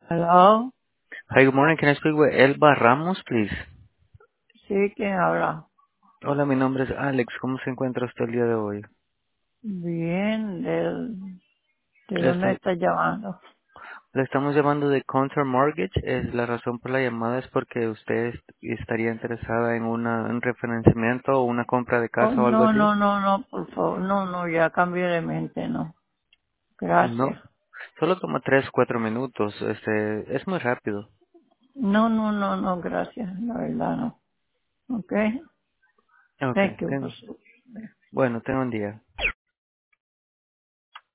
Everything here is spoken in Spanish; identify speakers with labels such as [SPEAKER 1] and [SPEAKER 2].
[SPEAKER 1] Hello.
[SPEAKER 2] Hi, good morning. Can I speak with Elba Ramos, please?
[SPEAKER 1] Sí, ¿quién habla?
[SPEAKER 2] Hola, mi nombre es Alex. ¿Cómo se encuentra usted el día de hoy?
[SPEAKER 1] Bien, ¿de
[SPEAKER 2] Le,
[SPEAKER 1] dónde
[SPEAKER 2] estoy-
[SPEAKER 1] está llamando?
[SPEAKER 2] le estamos llamando de Counter Mortgage. Es la razón por la llamada es porque usted estaría interesada en un refinanciamiento o una compra de
[SPEAKER 1] Oh,
[SPEAKER 2] casa o algo
[SPEAKER 1] no,
[SPEAKER 2] así.
[SPEAKER 1] no, no, no, por favor, no, no, ya cambié de mente, no. Gracias.
[SPEAKER 2] No, solo toma 3, 4 minutos. Es muy rápido.
[SPEAKER 1] No, no, no, no, gracias, la verdad no. Okay.
[SPEAKER 2] Okay,
[SPEAKER 1] Thank you.
[SPEAKER 2] bueno, tengo un día.